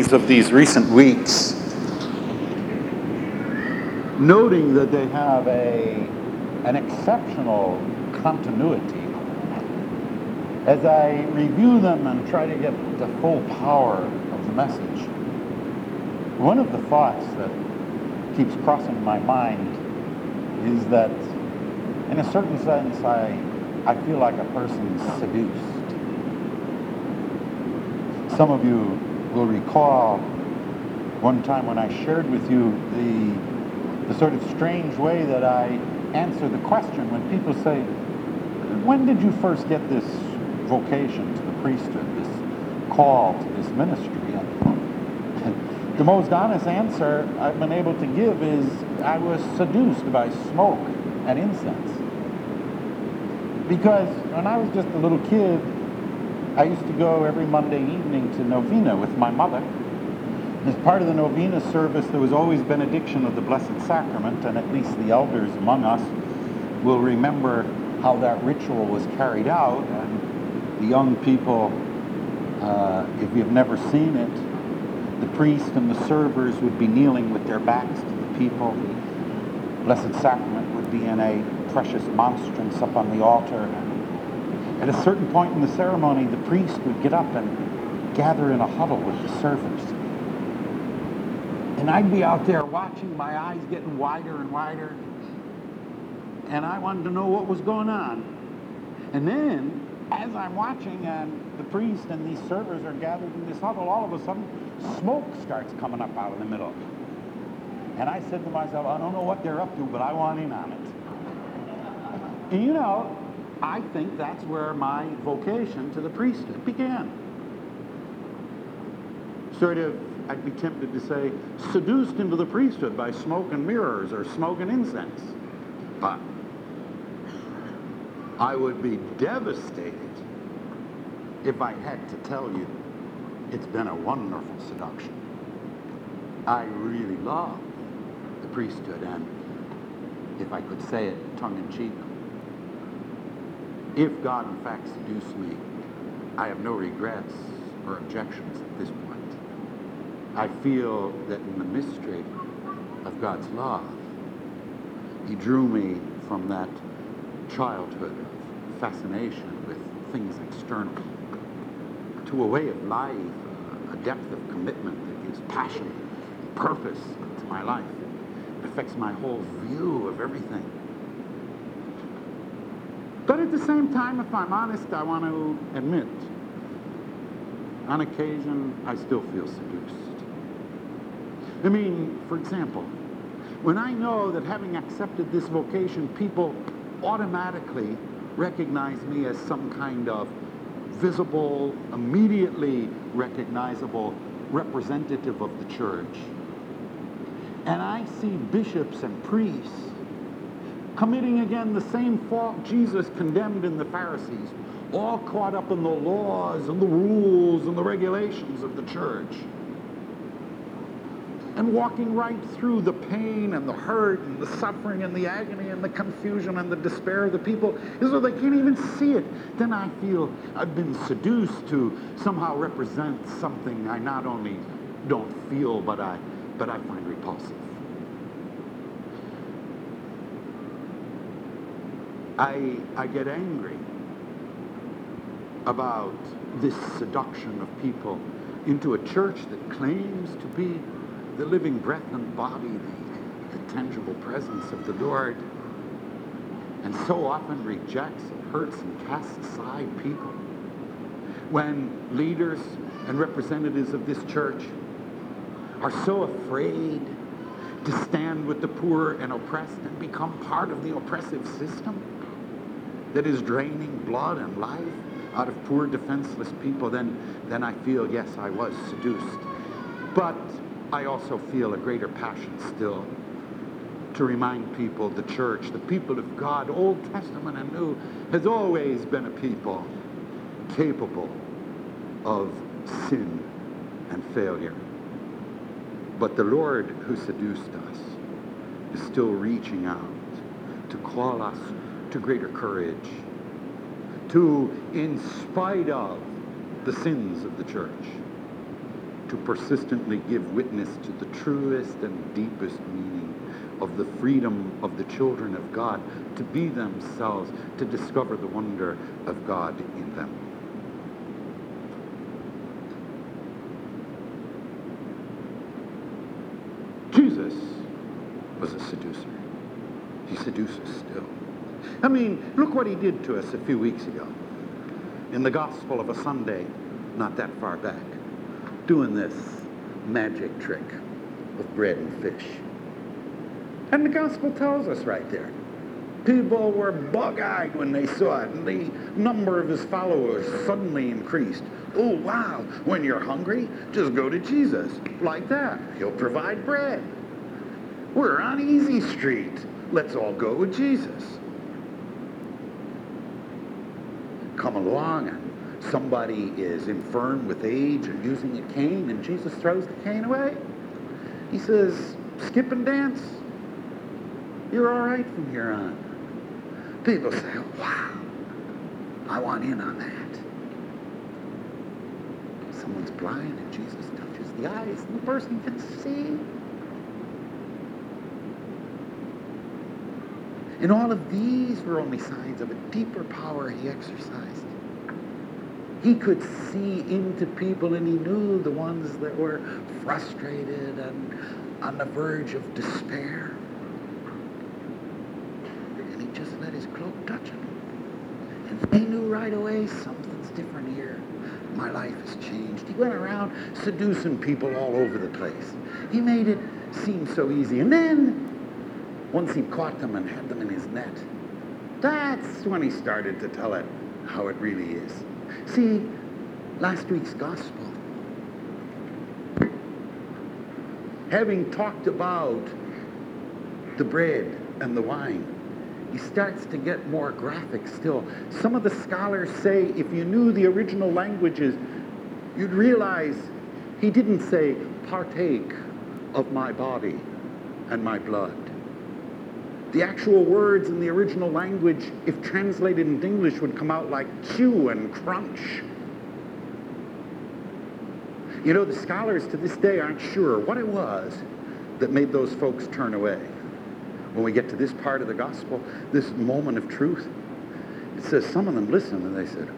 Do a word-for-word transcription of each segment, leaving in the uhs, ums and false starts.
readings of these recent weeks, noting that they have a an exceptional continuity, as I review them and try to get the full power of the message, one of the thoughts that keeps crossing my mind is that, in a certain sense, I, I feel like a person seduced. Some of you will recall one time when I shared with you the, the sort of strange way that I answer the question when people say, when did you first get this vocation to the priesthood, this call to this ministry? And the most honest answer I've been able to give is I was seduced by smoke and incense. Because when I was just a little kid, I used to go every Monday evening to novena with my mother. As part of the novena service, there was always benediction of the Blessed Sacrament, and at least the elders among us will remember how that ritual was carried out. And the young people, uh, if you've never seen it, the priest and the servers would be kneeling with their backs to the people. The Blessed Sacrament would be in a precious monstrance up on the altar. At a certain point in the ceremony, the priest would get up and gather in a huddle with the servers. And I'd be out there watching, my eyes getting wider and wider, and I wanted to know what was going on. And then, as I'm watching and the priest and these servers are gathered in this huddle, all of a sudden, smoke starts coming up out of the middle. And I said to myself, I don't know what they're up to, but I want in on it. And you know, I think that's where my vocation to the priesthood began. Sort of, I'd be tempted to say, seduced into the priesthood by smoke and mirrors or smoke and incense. But I would be devastated if I had to tell you it's been a wonderful seduction. I really love the priesthood, and if I could say it tongue-in-cheek, if God in fact seduced me, I have no regrets or objections at this point. I feel that in the mystery of God's love, He drew me from that childhood of fascination with things external to a way of life, a depth of commitment that gives passion and purpose to my life. It affects my whole view of everything. But at the same time, if I'm honest, I want to admit, on occasion, I still feel seduced. I mean, for example, when I know that having accepted this vocation, people automatically recognize me as some kind of visible, immediately recognizable representative of the church, and I see bishops and priests committing again the same fault Jesus condemned in the Pharisees, all caught up in the laws and the rules and the regulations of the church, and walking right through the pain and the hurt and the suffering and the agony and the confusion and the despair of the people as though they can't even see it. Then I feel I've been seduced to somehow represent something I not only don't feel, but I, but I find repulsive. I, I get angry about this seduction of people into a church that claims to be the living breath and body, the, the tangible presence of the Lord, and so often rejects and hurts and casts aside people. When leaders and representatives of this church are so afraid to stand with the poor and oppressed and become part of the oppressive system that is draining blood and life out of poor, defenseless people, then, then I feel, yes, I was seduced. But I also feel a greater passion still to remind people the church, the people of God, Old Testament and New, has always been a people capable of sin and failure. But the Lord who seduced us is still reaching out to call us to greater courage, to, in spite of the sins of the church, to persistently give witness to the truest and deepest meaning of the freedom of the children of God to be themselves, to discover the wonder of God in them. Jesus was a seducer. He seduces still. I mean, look what he did to us a few weeks ago in the Gospel of a Sunday not that far back, doing this magic trick of bread and fish. And the Gospel tells us right there, people were bug-eyed when they saw it, and the number of his followers suddenly increased. Oh, wow, when you're hungry, just go to Jesus. Like that. He'll provide bread. We're on Easy Street. Let's all go with Jesus. Come along, and somebody is infirm with age and using a cane, and Jesus throws the cane away. He says, skip and dance. You're all right from here on. People say, wow, I want in on that. Someone's blind and Jesus touches the eyes and the person can see. And all of these were only signs of a deeper power he exercised. He could see into people, and he knew the ones that were frustrated and on the verge of despair. And he just let his cloak touch them. And they knew right away, something's different here. My life has changed. He went around seducing people all over the place. He made it seem so easy. And then, once he caught them and had them in his net, that's when he started to tell it how it really is. See, last week's gospel, having talked about the bread and the wine, he starts to get more graphic still. Some of the scholars say if you knew the original languages, you'd realize he didn't say, partake of my body and my blood. The actual words in the original language, if translated into English, would come out like chew and crunch. You know, the scholars to this day aren't sure what it was that made those folks turn away. When we get to this part of the gospel, this moment of truth, it says some of them listened and they said,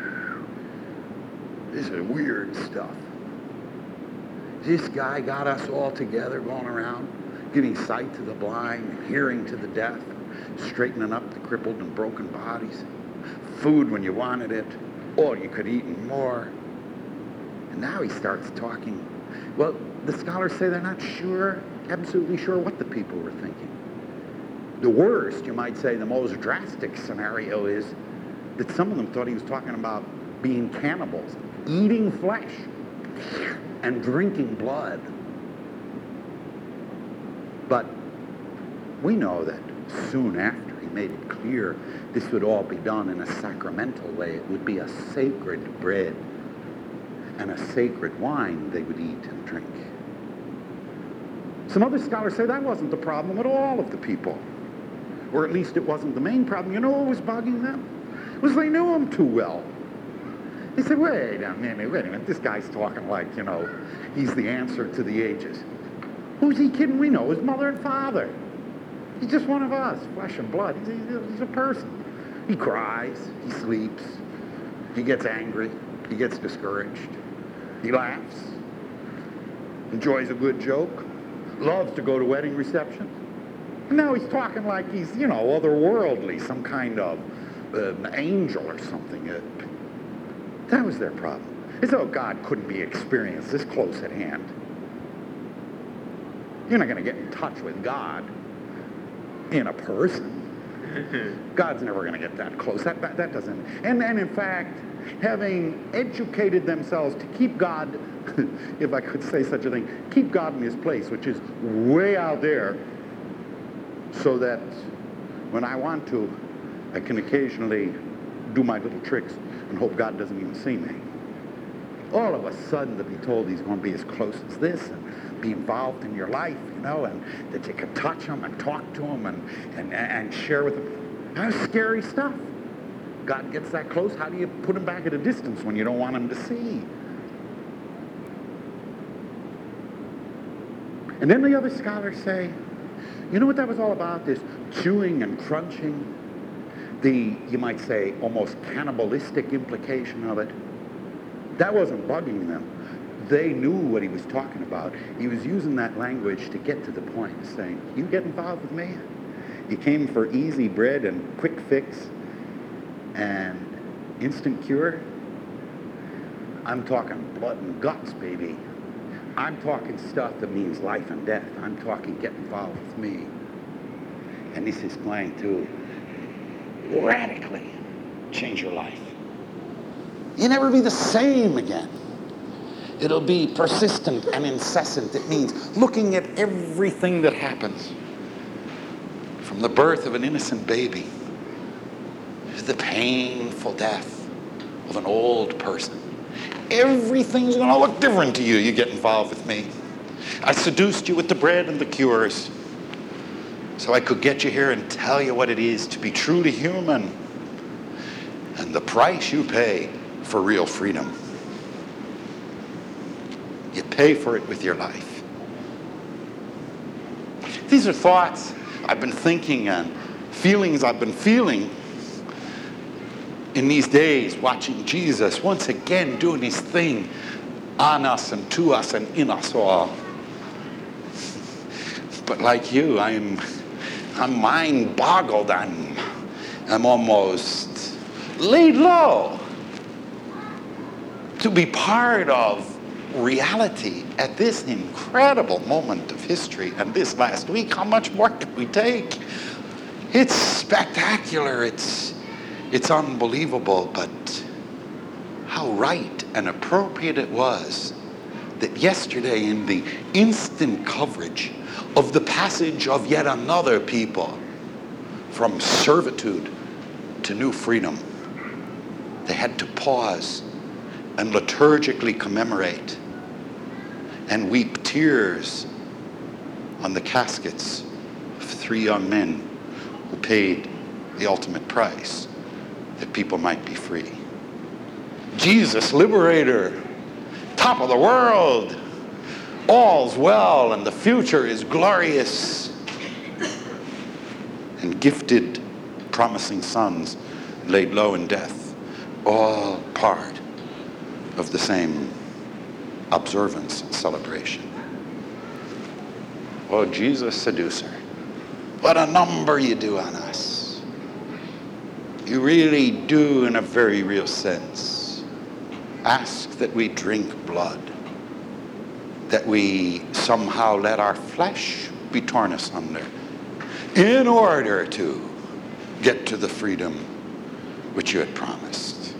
this is weird stuff. This guy got us all together going around, giving sight to the blind, hearing to the deaf, straightening up the crippled and broken bodies, food when you wanted it, all you could eat and more. And now he starts talking. Well, the scholars say they're not sure, absolutely sure what the people were thinking. The worst, you might say, the most drastic scenario is that some of them thought he was talking about being cannibals, eating flesh and drinking blood. But we know that soon after he made it clear this would all be done in a sacramental way. It would be a sacred bread and a sacred wine they would eat and drink. Some other scholars say that wasn't the problem at all of the people. Or at least it wasn't the main problem. You know what was bugging them? It was they knew him too well. They said, wait a minute, wait a minute. This guy's talking like, you know, he's the answer to the ages. Who's he kidding? We know his mother and father. He's just one of us, flesh and blood. He's a, he's a person. He cries. He sleeps. He gets angry. He gets discouraged. He laughs. Enjoys a good joke. Loves to go to wedding receptions. And now he's talking like he's, you know, otherworldly, some kind of uh, angel or something. Uh, that was their problem. As though God couldn't be experienced this close at hand. You're not going to get in touch with God in a person. God's never going to get that close. That, that, that doesn't. And, and in fact, having educated themselves to keep God, if I could say such a thing, keep God in his place, which is way out there, so that when I want to, I can occasionally do my little tricks and hope God doesn't even see me. All of a sudden to be told he's going to be as close as this and be involved in your life, you know, and that you can touch him and talk to him and, and, and share with him. That's scary stuff. God gets that close. How do you put him back at a distance when you don't want him to see? And then the other scholars say, you know what that was all about? This chewing and crunching, the, you might say, almost cannibalistic implication of it. That wasn't bugging them. They knew what he was talking about. He was using that language to get to the point, saying, you get involved with me? You came for easy bread and quick fix and instant cure? I'm talking blood and guts, baby. I'm talking stuff that means life and death. I'm talking get involved with me. And this is going to radically change your life. You'll never be the same again. It'll be persistent and incessant. It means looking at everything that happens, from the birth of an innocent baby to the painful death of an old person. Everything's going to look different to you. You get involved with me. I seduced you with the bread and the cures so I could get you here and tell you what it is to be truly human and the price you pay for real freedom. You pay for it with your life. These are thoughts I've been thinking and feelings I've been feeling in these days, watching Jesus once again doing his thing on us and to us and in us all. But like you, I'm, I'm mind boggled. I'm, I'm almost laid low to be part of reality at this incredible moment of history. And this last week, how much more can we take? It's spectacular. It's It's unbelievable, but how right and appropriate it was that yesterday, in the instant coverage of the passage of yet another people from servitude to new freedom, they had to pause and liturgically commemorate and weep tears on the caskets of three young men who paid the ultimate price that people might be free. Jesus, liberator, top of the world, all's well and the future is glorious. And gifted, promising sons laid low in death, all part of the same observance and celebration. Oh, Jesus, seducer, what a number you do on us. You really do, in a very real sense, ask that we drink blood, that we somehow let our flesh be torn asunder in order to get to the freedom which you had promised.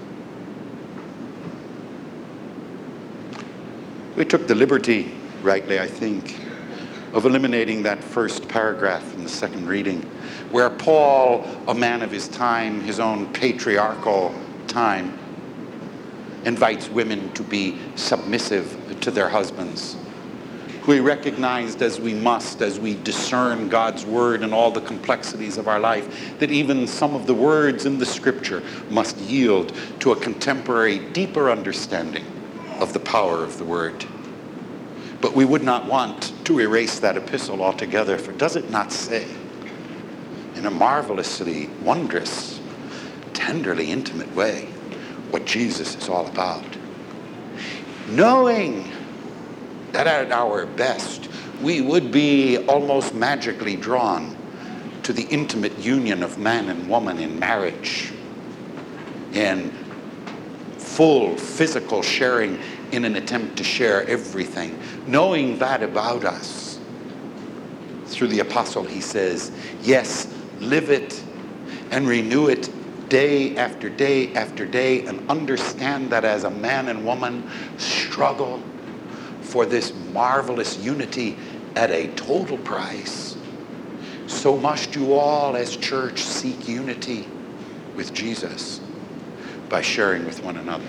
We took the liberty, rightly I think, of eliminating that first paragraph in the second reading, where Paul, a man of his time, his own patriarchal time, invites women to be submissive to their husbands, who he recognized, as we must, as we discern God's word and all the complexities of our life, that even some of the words in the scripture must yield to a contemporary, deeper understanding of the power of the word. But we would not want to erase that epistle altogether, for does it not say, in a marvelously wondrous, tenderly intimate way, what Jesus is all about? Knowing that at our best, we would be almost magically drawn to the intimate union of man and woman in marriage, in full physical sharing, in an attempt to share everything. Knowing that about us, through the apostle he says, yes, live it and renew it day after day after day, and understand that as a man and woman struggle for this marvelous unity at a total price, so must you all as church seek unity with Jesus by sharing with one another.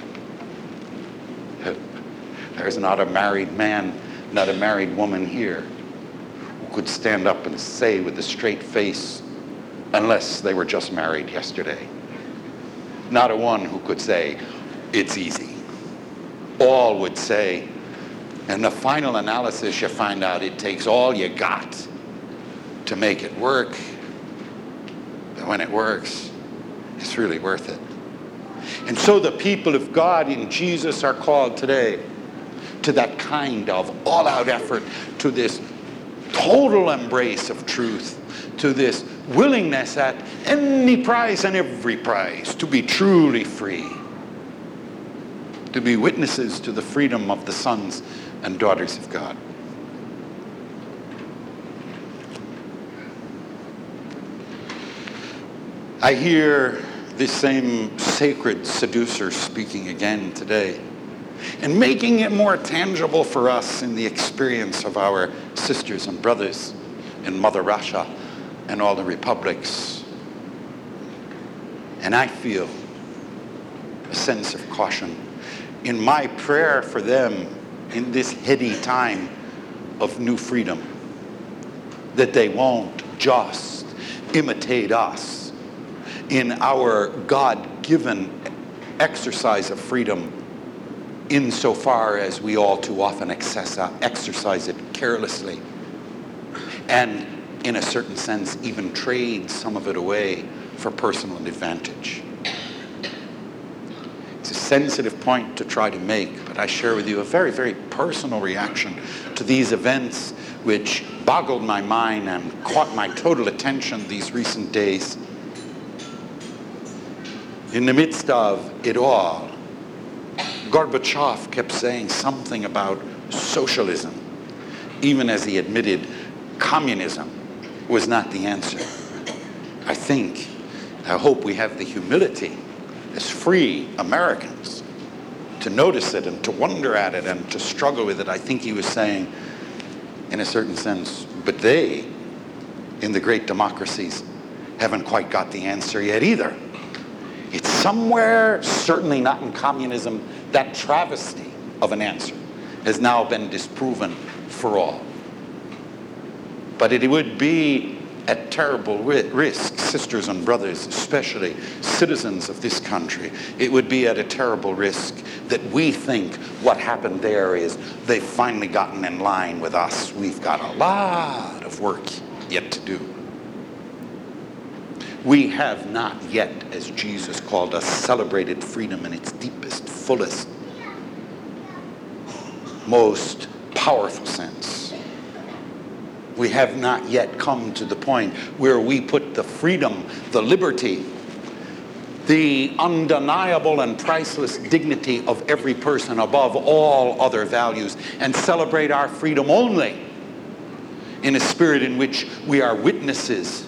There's not a married man, not a married woman here who could stand up and say with a straight face, unless they were just married yesterday, not a one who could say, it's easy. All would say, And the final analysis, you find out it takes all you got to make it work. But when it works, it's really worth it. And so the people of God in Jesus are called today to that kind of all-out effort, to this total embrace of truth, to this willingness at any price and every price to be truly free, to be witnesses to the freedom of the sons and daughters of God. I hear this same sacred seducer speaking again today and making it more tangible for us in the experience of our sisters and brothers in Mother Russia and all the republics. And I feel a sense of caution in my prayer for them in this heady time of new freedom, that they won't just imitate us in our God-given exercise of freedom insofar as we all too often excess, uh, exercise it carelessly and in a certain sense even trade some of it away for personal advantage. It's a sensitive point to try to make, but I share with you a very, very personal reaction to these events which boggled my mind and caught my total attention these recent days. In the midst of it all, Gorbachev kept saying something about socialism, even as he admitted communism was not the answer. I think, I hope we have the humility as free Americans to notice it and to wonder at it and to struggle with it. I think he was saying, in a certain sense, but they, in the great democracies, haven't quite got the answer yet either. It's somewhere, certainly not in communism, that travesty of an answer has now been disproven for all. But it would be at terrible risk, sisters and brothers, especially citizens of this country, it would be at a terrible risk that we think what happened there is they've finally gotten in line with us. We've got a lot of work yet to do. We have not yet, as Jesus called us, celebrated freedom in its deepest, fullest, most powerful sense. We have not yet come to the point where we put the freedom, the liberty, the undeniable and priceless dignity of every person above all other values and celebrate our freedom only in a spirit in which we are witnesses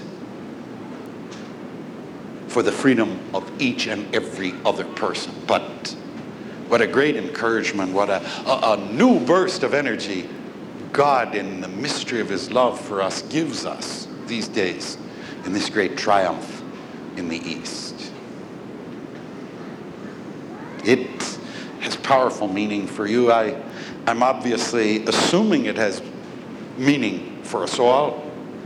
for the freedom of each and every other person. But what a great encouragement, what a, a, a new burst of energy God, in the mystery of his love for us, gives us these days in this great triumph in the East. It has powerful meaning for you. I, I'm obviously assuming it has meaning for us all.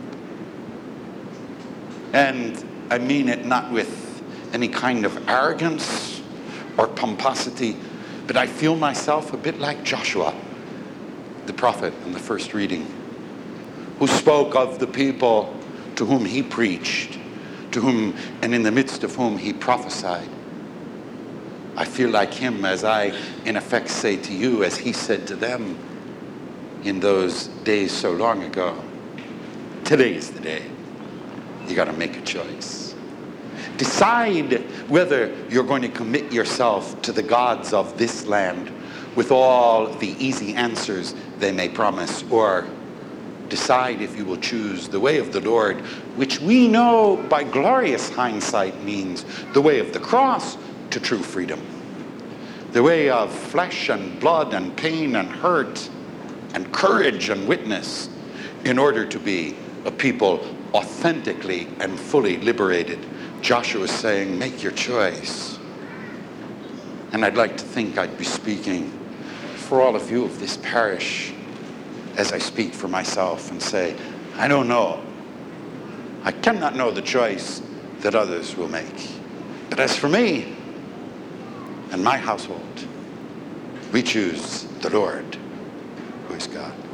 And I mean it not with any kind of arrogance or pomposity, but I feel myself a bit like Joshua, the prophet in the first reading, who spoke of the people to whom he preached, to whom and in the midst of whom he prophesied. I feel like him as I, in effect, say to you, as he said to them in those days so long ago, today is the day. You got to make a choice. Decide whether you're going to commit yourself to the gods of this land with all the easy answers they may promise, or decide if you will choose the way of the Lord, which we know by glorious hindsight means the way of the cross to true freedom, the way of flesh and blood and pain and hurt and courage and witness in order to be a people authentically and fully liberated. Joshua is saying, make your choice. And I'd like to think I'd be speaking for all of you of this parish as I speak for myself and say, I don't know. I cannot know the choice that others will make. But as for me and my household, we choose the Lord. God.